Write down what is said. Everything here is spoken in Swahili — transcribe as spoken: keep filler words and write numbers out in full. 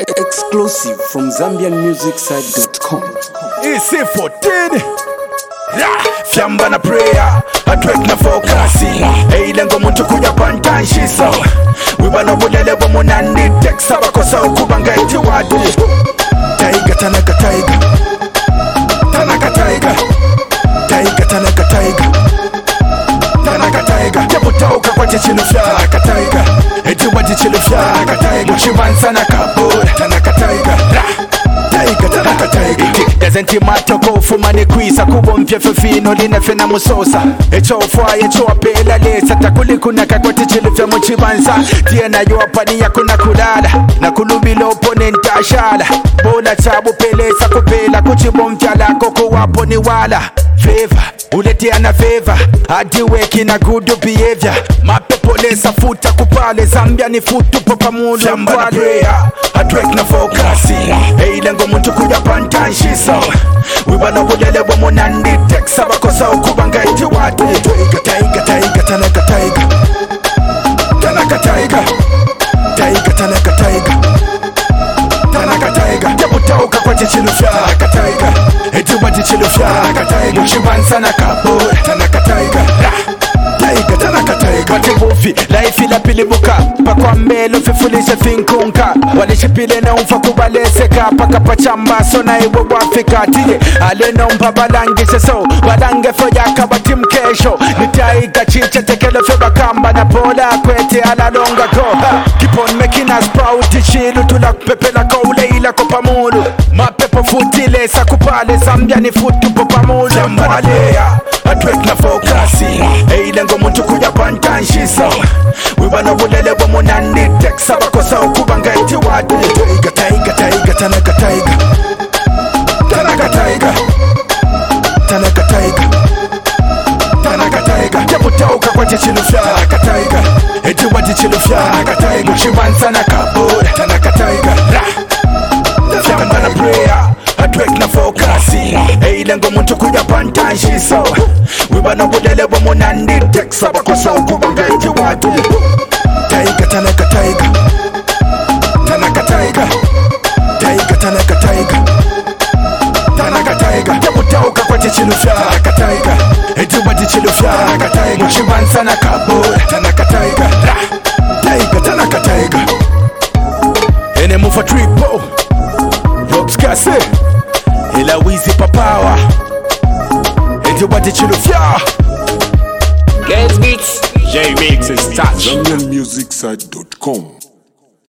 Exclusive from Zambian Music Site dot com. It's it for ten. Fyamba na prayer, atwek na focus. Hey lengo muntu kuya pantan shiso. Wibana bulele bo munandi teksa bakosa ukubanga iti wadi. Taiga tanaka taiga. Tanaka taiga. Taiga tanaka taiga. Tanaka taiga. Jabutauka kwa chichinu fya Tanaka taiga. Eti wadi chilu fya Tanaka taiga. Uchibansa na kabura Tanaka taiga. Taiga tanaka taiga. Doesn't matter go for money kwisa kubo mfyefe fino linefena musosa echo fwa echo apela lesa takuli kuna kakwati chilifya muchibansa tiena yo apani yako na kulala na kulubilo opponent ashala bola chabu pelesa kupela kuchibo mfyala koko wapo ni wala favor uleti ana favor hadi weki na good behavior mapepo lesa futa kupale Zambia ni futu popa mulu Fyamba na prayer atwek na focus hey lengo muntu kuya pantan shiso wibana bulele bo munandi teksa bakosa ukubanga iti wadi Taiga taiga taiga tanaka taiga Tanaka taiga Taiga tanaka taiga Tanaka taiga Jabutauka kwa chichilu fya Tanaka taiga Eti wadi chilu fya Tanaka taiga Uchibansa na kabura Tanaka taiga Taiga tanaka taiga Wati wufi Life ila pilibuka Pakwa mbelo fifulishe finkunka Walishe pile na umfa kubaleseka Paka pachamba sona iwe wafika Tije aleno mpabalangishe so Walange foyaka bati mkesho Nitaiga chiche tekele feba kamba Na pola kwete alalonga koha Kipon mekina spauti shilu Tula kupepela kaule ila kopamulu Mapepo futile sakupale Zambia ni futu popamulu Fyamba na prayer atwek na focus hey lengo muntu kuya pantan shiso wibana bulele bo munandi teksa bakosa ukubanga iti wadi Taiga taiga taiga tanaka taiga Tanaka taiga Tanaka taiga Tanaka taiga Jabutauka kwa chichilu fya Tanaka taiga Eti wadi chilu fya Tanaka taiga Uchibansa na kabura Tanaka taiga Fyamba na prayer atwek na focus hey lengo muntu kuya pantan shiso wibana bulele bo munandi teksa bakosa ukubanga iti wadi Taiga tanaka taiga Tanaka taiga Taiga tanaka taiga Tanaka taiga Jabutauka kwa chichilu fya Tanaka taiga Eti wadi chilu fya Tanaka taiga Uchibansa na kabura Tanaka taiga Taiga tanaka taiga Ene mufa tripo Robs Kase Ila wizi papawa Eti wadi chilu fya Guys Beats J Mix is touch Zambian Music Site dot com.